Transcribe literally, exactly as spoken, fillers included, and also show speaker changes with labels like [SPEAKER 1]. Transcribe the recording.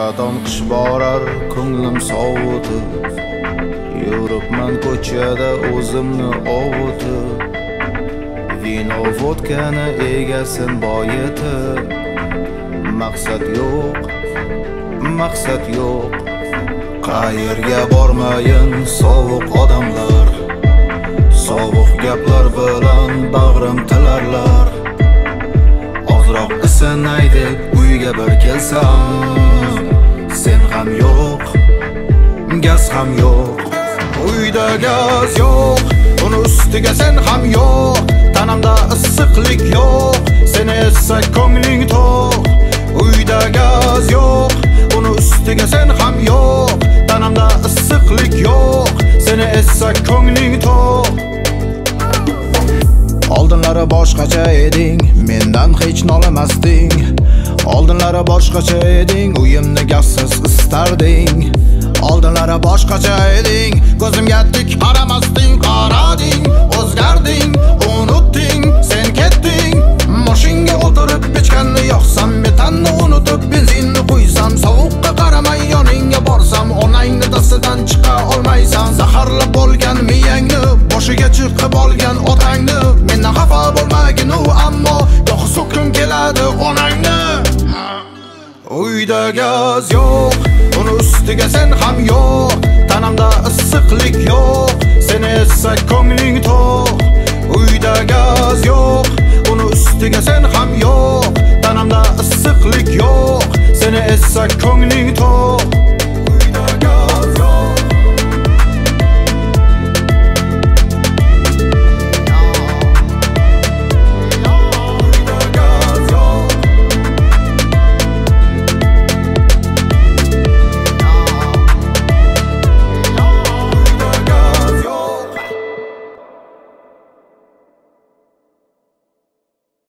[SPEAKER 1] Aradan qish borar ko'nglim sovutib, yuribman ko'chada o'zimni ovutib, vino vodkani egasin boyitib. Maqsad yo'q, maqsad yo'q, qayerga bormayin sovuq odamlar, sovuq gaplar bilan bag'rim tilarlar. Ozroq isinaydi uyga bir kelsam, sen ham yo'q, gaz ham yo'q. Uyda gaz yo'q, uni ustiga sen ham yo'q. Tanamda issiqlik yo'q, seni esa ko'ngling to'q. Uyda gaz yo'q, uni ustiga sen ham yo'q. Tanamda issiqlik yo'q, seni esa ko'ngling to'q. Oldinlari boshqacha eding, mendan hech nolimasding. Oldinlari boshqacha eding, uyimni gazsiz istarding. Oldinlari boshqacha eding, ko'zimga tik qaramasding. Qarading, o'zgarding, unutding, sen ketding. Mashinga o'tirib pechkanni yoqsam, metanni unutib benzinni qo'ysam, sovuqqa qaramay yoningga borsam, onangni dastidan chiqa olmaysan. Zaharlab bo'lgan miyangni, boshiga chiqib olgan otangni. Mendan xafa bo'lmagin u, ammo yo'q so'kim keladi onangni. Uyda gaz yo'q, uni ustiga sen ham yo'q. Tanamda issiqlik yo'q, seni esa ko'ngling to'q. Uyda gaz yo'q, uni ustiga sen ham yo'q. Tanamda issiqlik yo'q, seni esa ko'ngling to'q.